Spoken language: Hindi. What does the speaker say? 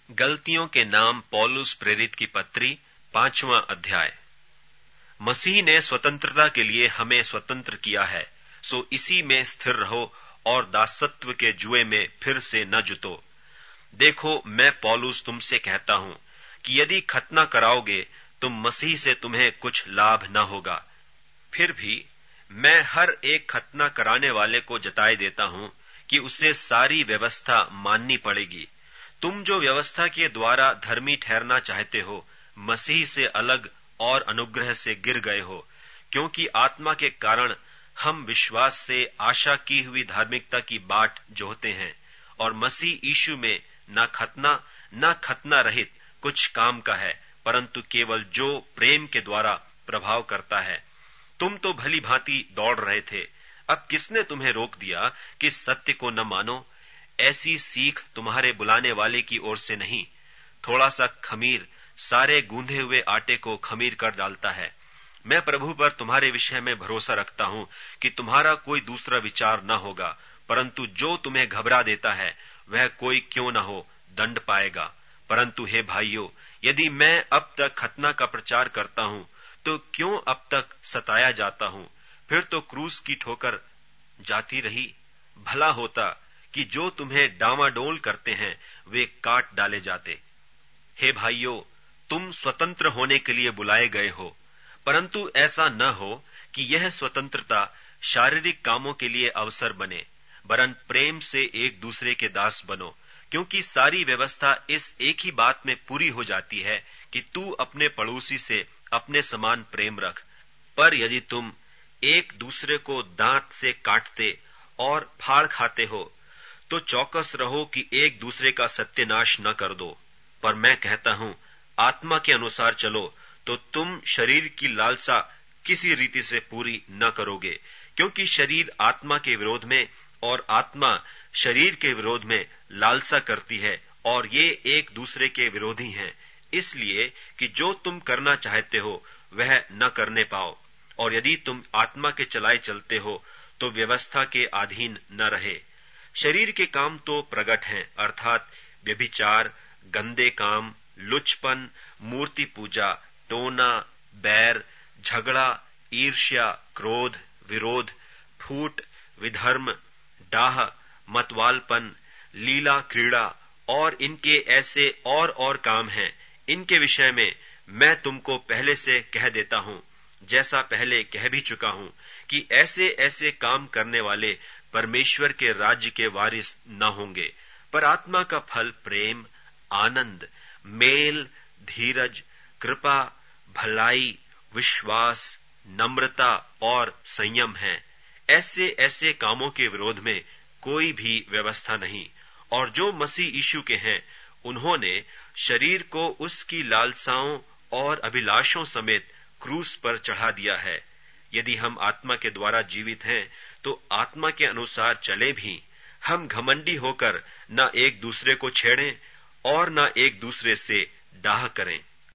गलतियों के नाम पौलुस प्रेरित की पत्री 5वां अध्याय। मसीह ने स्वतंत्रता के लिए हमें स्वतंत्र किया है, सो इसी में स्थिर रहो और दासत्व के जुए में फिर से न जुतो। देखो, मैं पौलुस तुमसे कहता हूं कि यदि खतना कराओगे तो मसीह से तुम्हें कुछ लाभ न होगा। फिर भी मैं हर एक खतना कराने वाले को जताए देता हूं कि उसे सारी व्यवस्था माननी पड़ेगी। तुम जो व्यवस्था के द्वारा धर्मी ठहरना चाहते हो, मसीह से अलग और अनुग्रह से गिर गए हो, क्योंकि आत्मा के कारण हम विश्वास से आशा की हुई धार्मिकता की बाट जोहते हैं, और मसीह यीशु में न खतना रहित कुछ काम का है, परंतु केवल जो प्रेम के द्वारा प्रभाव करता है। तुम तो भली भांति दौड़ रहे थे, अब किसने तुम्हें रोक दिया कि सत्य को न मानो? ऐसी सीख तुम्हारे बुलाने वाले की ओर से नहीं। थोड़ा सा खमीर सारे गूंधे हुए आटे को खमीर कर डालता है। मैं प्रभु पर तुम्हारे विषय में भरोसा रखता हूं कि तुम्हारा कोई दूसरा विचार न होगा, परंतु जो तुम्हें घबरा देता है वह कोई क्यों न हो, दंड पाएगा। परंतु हे भाइयों, यदि मैं अब तक खतना का प्रचार करता हूं तो क्यों अब तक सताया जाता हूं? फिर तो क्रूस की ठोकर जाती रही। भला होता कि जो तुम्हें डामाडोल करते हैं वे काट डाले जाते। हे भाइयों, तुम स्वतंत्र होने के लिए बुलाए गए हो, परंतु ऐसा न हो कि यह स्वतंत्रता शारीरिक कामों के लिए अवसर बने, वरन प्रेम से एक दूसरे के दास बनो, क्योंकि सारी व्यवस्था इस एक ही बात में पूरी हो जाती है कि तू अपने पड़ोसी से अपने समान प्रेम रख। पर यदि तुम एक दूसरे को दांत से काटते और फाड़ खाते हो तो चौकस रहो कि एक दूसरे का सत्यानाश न कर दो। पर मैं कहता हूं, आत्मा के अनुसार चलो तो तुम शरीर की लालसा किसी रीति से पूरी न करोगे, क्योंकि शरीर आत्मा के विरोध में और आत्मा शरीर के विरोध में लालसा करती है, और ये एक दूसरे के विरोधी हैं, इसलिए कि जो तुम करना चाहते हो वह न करने पाओ। और यदि तुम आत्मा के चलाए चलते हो तो व्यवस्था के अधीन न रहे। शरीर के काम तो प्रगट हैं, अर्थात व्यभिचार, गंदे काम, लुचपन, मूर्ति पूजा, टोना, बैर, झगड़ा, ईर्ष्या, क्रोध, विरोध, फूट, विधर्म, डाह, मतवालपन, लीला क्रीड़ा और इनके ऐसे और काम हैं। इनके विषय में मैं तुमको पहले से कह देता हूं, जैसा पहले कह भी चुका हूं, कि ऐसे ऐसे काम करने वाले परमेश्वर के राज्य के वारिस न होंगे। पर आत्मा का फल प्रेम, आनंद, मेल, धीरज, कृपा, भलाई, विश्वास, नम्रता और संयम है। ऐसे ऐसे कामों के विरोध में कोई भी व्यवस्था नहीं। और जो मसीह यीशु के हैं, उन्होंने शरीर को उसकी लालसाओं और अभिलाषों समेत क्रूस पर चढ़ा दिया है। यदि हम आत्मा के द्वारा जीवित हैं तो आत्मा के अनुसार चले भी। हम घमंडी होकर न एक दूसरे को छेड़ें और न एक दूसरे से डाह करें।